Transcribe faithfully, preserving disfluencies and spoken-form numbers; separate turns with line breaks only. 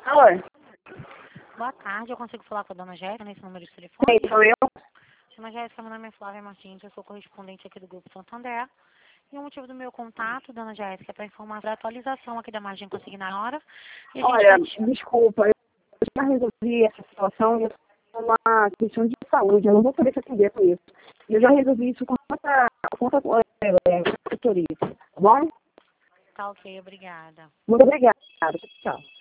Alô?
Boa tarde, eu consigo falar com a dona Jéssica nesse número de telefone?
Sim, sou eu.
Dona Jéssica, meu nome é Flávia Martins, eu sou correspondente aqui do Grupo Santander. E o motivo do meu contato, dona Jéssica, é para informar da atualização aqui da margem consignada. E a gente
Olha,
tá te-
desculpa, eu já resolvi essa situação e é uma questão de saúde, eu não vou poder te atender com isso. Eu já resolvi isso com outra, com outra é, é, assessoria, tá bom?
Tá ok, obrigada.
Muito obrigada. Tchau.